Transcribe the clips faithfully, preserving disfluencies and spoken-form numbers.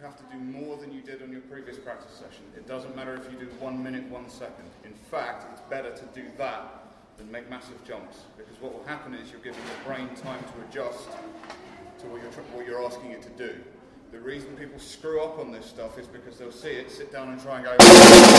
have to do more than you did on your previous practice session. It doesn't matter if you do one minute, one second. In fact, it's better to do that than make massive jumps, because what will happen is you're giving your brain time to adjust to what you're, what you're asking it to do. The reason people screw up on this stuff is because they'll see it, sit down and try and go. Two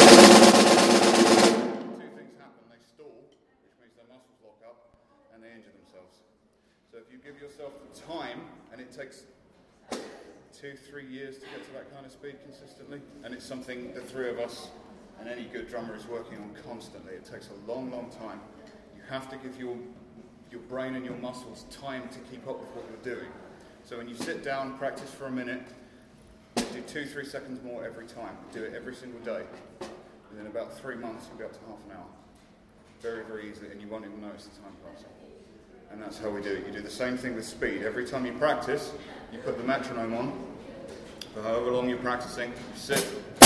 things happen. They stall, which means their muscles lock up, and they injure themselves. So if you give yourself the time, and it takes two, three years to get to that kind of speed consistently, and it's something the three of us and any good drummer is working on constantly. It takes a long, long time. You have to give your your brain and your muscles time to keep up with what you're doing. So when you sit down, practice for a minute, do two, three seconds more every time. Do it every single day. And in about three months, you'll be up to half an hour. Very, very easily, and you won't even notice the time passing. And that's how we do it. You do the same thing with speed. Every time you practice, you put the metronome on. For however long you're practicing, you sit.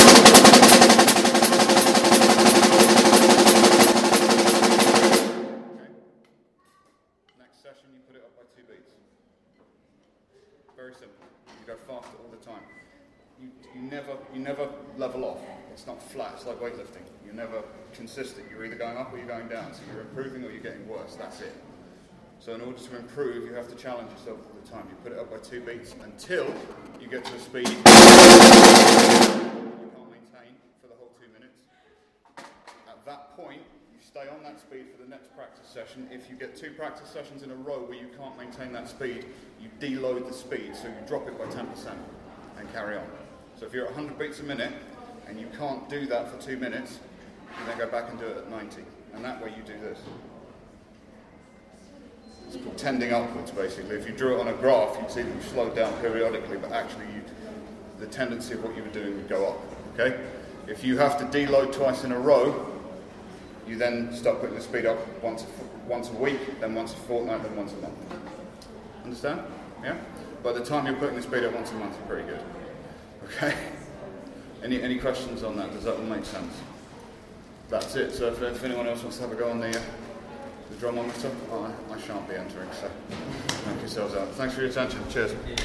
Session, you put it up by two beats. Very simple. You go faster all the time. You, you never you never level off. It's not flat. It's like weightlifting. You're never consistent. You're either going up or you're going down. So you're improving or you're getting worse. That's it. So in order to improve, you have to challenge yourself all the time. You put it up by two beats until you get to a speed you can't maintain for the whole two minutes. At that point, stay on that speed for the next practice session. If you get two practice sessions in a row where you can't maintain that speed, you deload the speed, so you drop it by ten percent and carry on. So if you're at one hundred beats a minute and you can't do that for two minutes, you then go back and do it at ninety. And that way you do this. It's called tending upwards, basically. If you drew it on a graph, you'd see them slow down periodically, but actually you, the tendency of what you were doing would go up. Okay? If you have to deload twice in a row, you then start putting the speed up once a, once a week, then once a fortnight, then once a month. Understand? Yeah? By the time you're putting the speed up once a month, you're pretty good. Okay? Any any questions on that? Does that all make sense? That's it. So if, if anyone else wants to have a go on the, uh, the drum monitor, oh, I, I shan't be entering, so knock yourselves out. Thanks for your attention. Cheers.